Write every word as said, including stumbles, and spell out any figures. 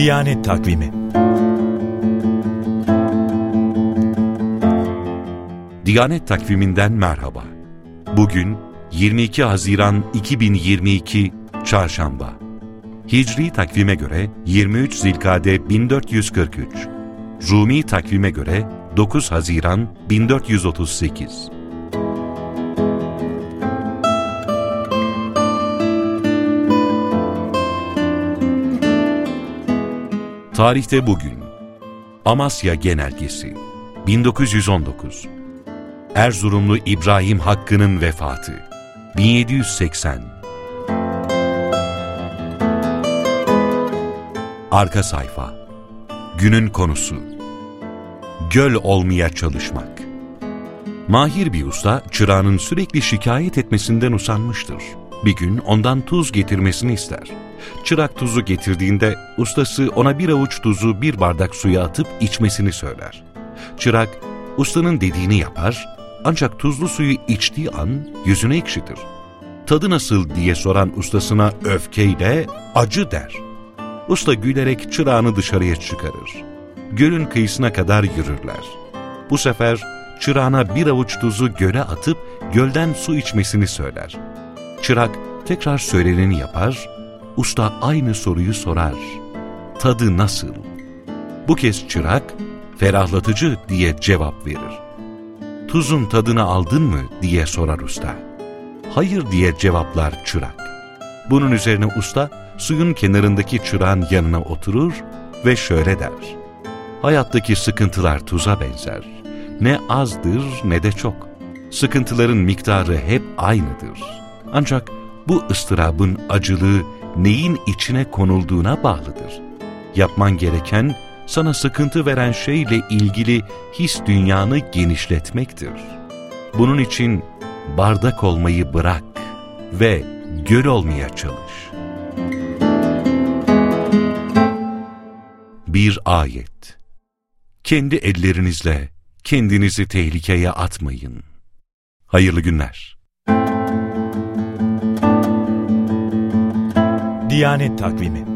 Diyanet Takvimi. Diyanet Takvimi'nden merhaba. Bugün yirmi iki Haziran iki bin yirmi iki Çarşamba. Hicri takvime göre yirmi üç Zilkade bin dört yüz kırk üç. Rumi takvime göre dokuz Haziran bin dört yüz otuz sekiz. Tarihte bugün Amasya Genelgesi bin dokuz yüz on dokuz. Erzurumlu İbrahim Hakkı'nın vefatı bin yedi yüz seksen. Arka sayfa. Günün konusu: göl olmaya çalışmak. Mahir bir usta çırağının sürekli şikayet etmesinden usanmıştır. Bir gün ondan tuz getirmesini ister. Çırak tuzu getirdiğinde ustası ona bir avuç tuzu bir bardak suya atıp içmesini söyler. Çırak ustanın dediğini yapar, ancak tuzlu suyu içtiği an yüzüne ekşitir. Tadı nasıl diye soran ustasına öfkeyle acı der. Usta gülerek çırağını dışarıya çıkarır. Gölün kıyısına kadar yürürler. Bu sefer çırağına bir avuç tuzu göle atıp gölden su içmesini söyler. Çırak tekrar söyleneni yapar, usta aynı soruyu sorar. Tadı nasıl? Bu kez çırak ferahlatıcı diye cevap verir. Tuzun tadını aldın mı diye sorar usta. Hayır diye cevaplar çırak. Bunun üzerine usta suyun kenarındaki çırağın yanına oturur ve şöyle der: hayattaki sıkıntılar tuza benzer. Ne azdır ne de çok. Sıkıntıların miktarı hep aynıdır. Ancak bu ıstırabın acılığı neyin içine konulduğuna bağlıdır. Yapman gereken sana sıkıntı veren şeyle ilgili his dünyanı genişletmektir. Bunun için bardak olmayı bırak ve göl olmaya çalış. Bir ayet. Kendi ellerinizle kendinizi tehlikeye atmayın. Hayırlı günler. Diyanet Takvimi.